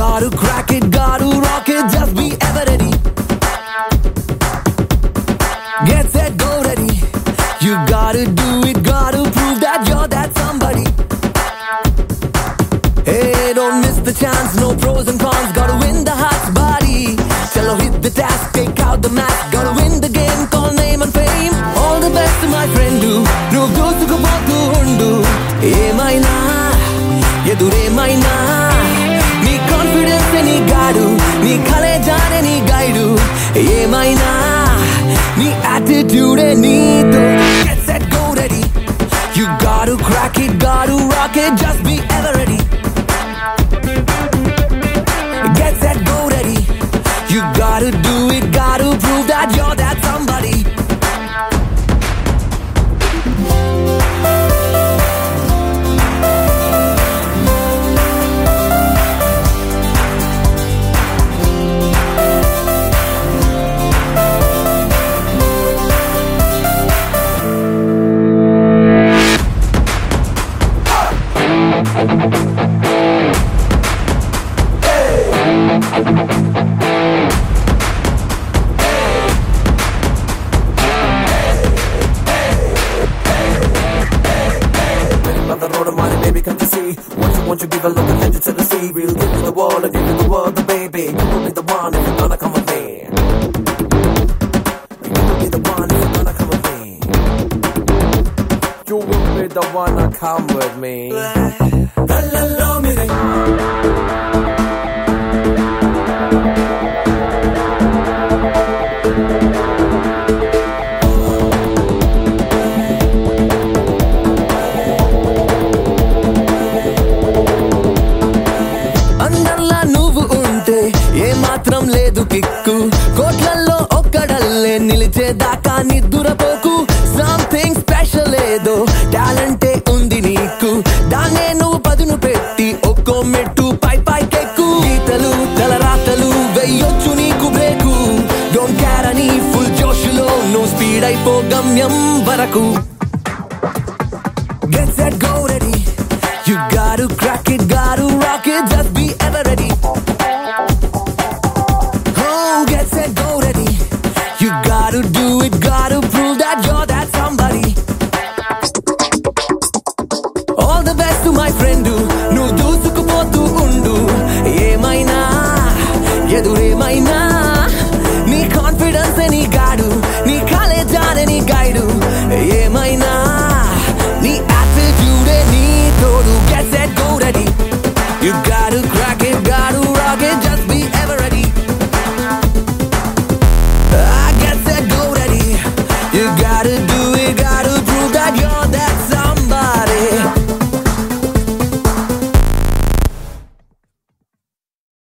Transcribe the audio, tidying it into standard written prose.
gotta crack it, gotta rock it, just be ever ready. Get set, go ready. You gotta do it, gotta prove that you're that somebody. Hey, don't miss the chance, no pros and cons, gotta win the heart's body. Chalo, hit the task, take out the mask, gotta win the game, call name and fame. All the best to my friend do, no దూసుకుపోతూ ఉండు. ఏమైనా ఎదురేమైనా నీ confidence నీ గాడు, నీ కలే జానే నీ guide. ఏమైనా నీ యాటిట్యూడే నీతో. Get set, go ready. You gotta crack it, gotta rock it, just be ever ready. Get set, go ready. You gotta do it, gotta prove that you're that somebody. Won't you give a look attention to the sea? We'll give you the world and give you the world, the baby. You will be the one if you're gonna come with me. You will be the one if you're gonna come with me. You will be the one to come with me. మాత్రం లేదు kick, కోట్లల్లో ఒక్కడల్లే నిలిచేదాకా నిద్దురపోకు. Something special ఏదో టాలెంటే ఉంది నీకు, దాన్నే నువ్వు పదును పెట్టి ఒక్కో మెట్టు పై పైకెక్కు. గీతలు తలరాతలు వెయ్యొచ్చు నీకు బ్రేకు, డోంట్ కేర్ అని ఫుల్ జోషులో నువ్వు స్పీడ్ అయిపో గమ్యం వరకు. Get set, go ready. You gotta crack it, gotta rock it, just be ever ready. Get set, go ready. You gotta do it, gotta prove that you're that somebody. All the best to my friend do, నువ్వు దూసుకుపోతూ ఉండు. ఏమైనా ఎదురేమైనా నీ confidence